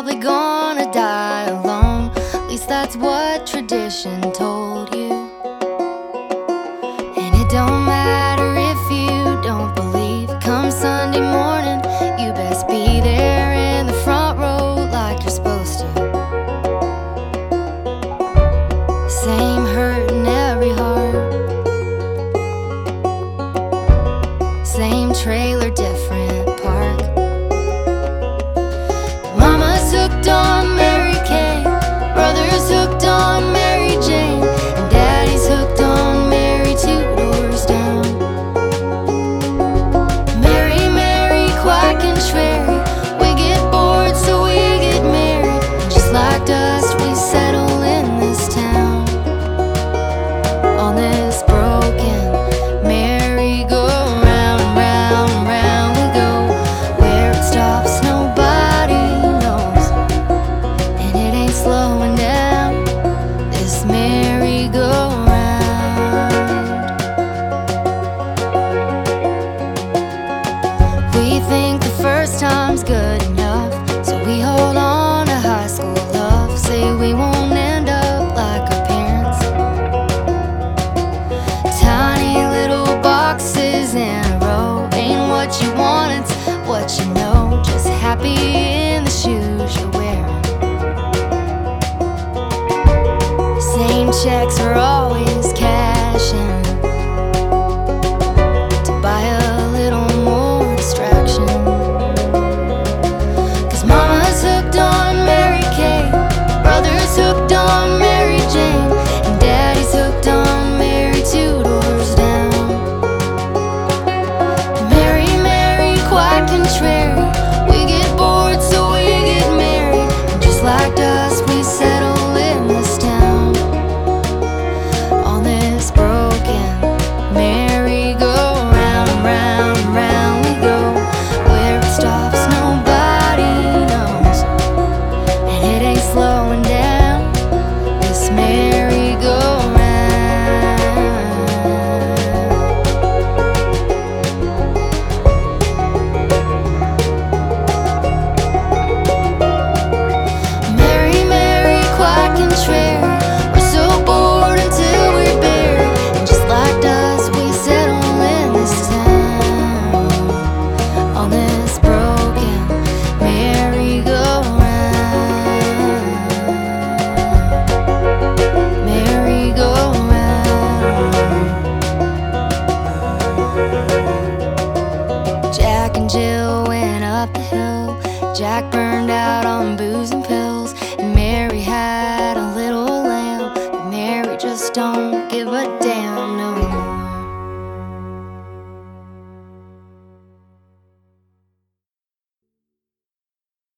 probably gonna die alone. At least that's what tradition told you. And it don't matter if you don't believe. Come Sunday morning, you best be there in the front row like you're supposed to. Same hurt in every heart, same trailer, different park. Mama's hooked on Mary Kay, brother's hooked on Mary Jane, and daddy's hooked on Mary two doors down. Mary, Mary, quack and Sherry, we get bored so we get married, and just like dust we settle in this town. On this broken merry-go-round, round, round we go. Where it stops nobody knows, and it ain't slowing down, this merry-go-round. We think the first time's good enough, so we hold on to high school love. Say we won't end up like our parents, tiny little boxes in a row. Ain't what you want, it's what you know. Just happy in the shoes you're wearing. Same checks are always cashing to buy a little more distraction. 'Cause mama's hooked on Mary Kay, brother's hooked on Mary Jane, and daddy's hooked on Mary two doors down. Mary, Mary, quack and Sherry, we get bored so we get married, and just like dust we settle in this town. On this broken merry-go-round, round, round we go. Where it stops nobody knows, and it ain't slowing down, this merry-go-round. Mary, Mary, quack and Sherry, we're so bored until we're buried, and just like dust we settle in this town. On this broken merry-go-round, merry-go-round. Jack and Jill went up the hill, Jack burned out on booze and